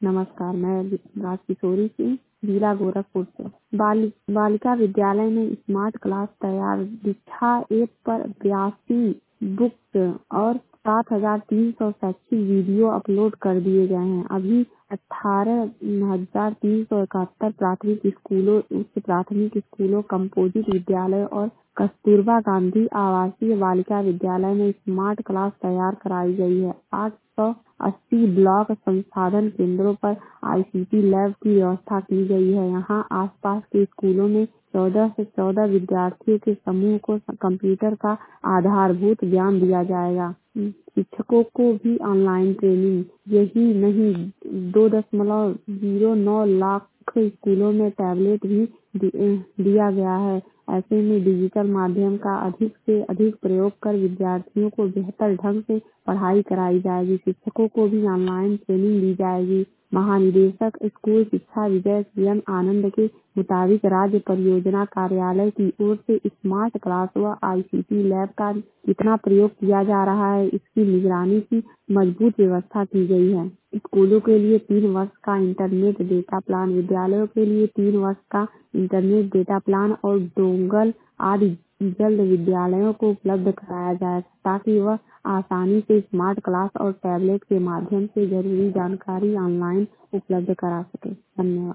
नमस्कार, मैं राजकिशोरी सिंह, जिला गोरखपुर से। बालिका विद्यालय में स्मार्ट क्लास तैयार। दीक्षा ऐप पर 82 बुक्स और 7,300 शैक्षिक वीडियो अपलोड कर दिए गए हैं। अभी 18,371 प्राथमिक स्कूलों, उच्च प्राथमिक स्कूलों, कंपोजिट विद्यालय और कस्तूरबा गांधी आवासीय बालिका विद्यालय में स्मार्ट क्लास तैयार कराई गई है। 880 ब्लॉक संसाधन केंद्रों पर ICT लैब की व्यवस्था की गई है। यहाँ आसपास के स्कूलों में 14 से 14 विद्यार्थियों के समूह को कंप्यूटर का आधारभूत ज्ञान दिया जाएगा। शिक्षकों को भी ऑनलाइन ट्रेनिंग। यही नहीं, 2.09 लाख स्कूलों में टैबलेट भी दिया गया है। ऐसे में डिजिटल माध्यम का अधिक से अधिक प्रयोग कर विद्यार्थियों को बेहतर ढंग से पढ़ाई कराई जाएगी। शिक्षकों को भी ऑनलाइन ट्रेनिंग दी जाएगी। महानिदेशक स्कूल शिक्षा विजय CN आनंद के मुताबिक राज्य परियोजना कार्यालय की ओर से स्मार्ट क्लास व ICT लैब का कितना प्रयोग किया जा रहा है, इसकी निगरानी की मजबूत व्यवस्था की गई है। स्कूलों के लिए 3 वर्ष का इंटरनेट डेटा प्लान, विद्यालयों के लिए 3 वर्ष का इंटरनेट डेटा प्लान और डोंगल आदि जल्द विद्यालयों को उपलब्ध कराया जाए ताकि वह आसानी से स्मार्ट क्लास और टैबलेट के माध्यम से जरूरी जानकारी ऑनलाइन उपलब्ध करा सके। धन्यवाद।